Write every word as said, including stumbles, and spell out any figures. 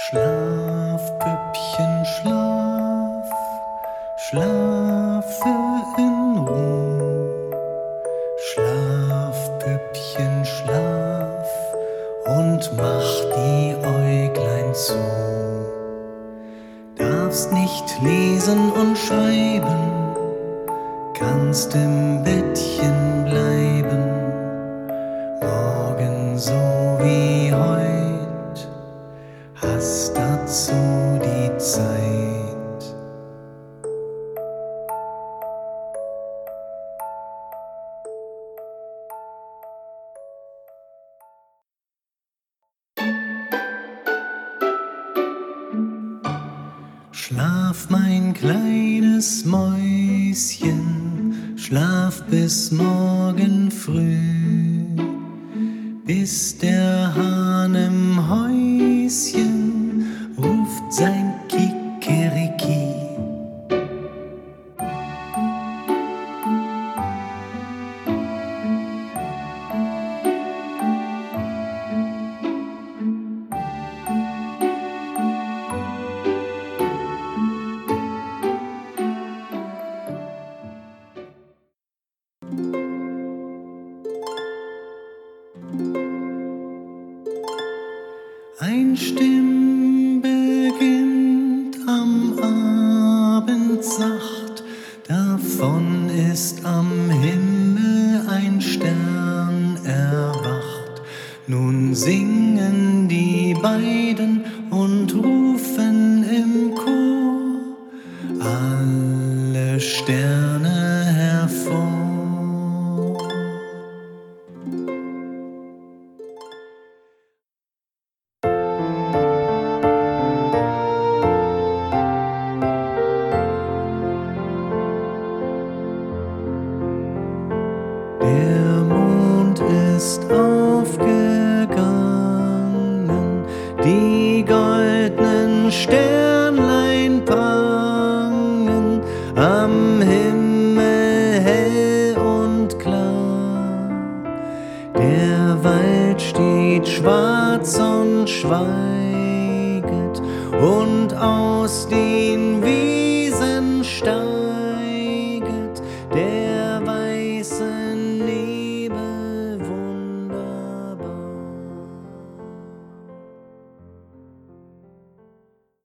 Schlaf, Püppchen, schlaf, schlafe in Ruh. Schlaf, Püppchen, schlaf und mach die Äuglein zu. Darfst nicht lesen und schreiben, kannst im Bettchen bleiben, morgen so wie heut, hast dazu die Zeit. Schlaf, mein kleines Mäuschen, schlaf bis morgen früh, bis der Hahn im Häuschen ruft sein Kikeriki. Ein Stimm beginnt am Abend sacht, davon ist am Himmel ein Stern erwacht. Nun singen die beiden und rufen im Chor alle Sterne hervor. Der Mond ist aufgegangen, die goldnen Sternlein prangen am Himmel hell und klar. Der Wald steht schwarz und schweiget, und aus den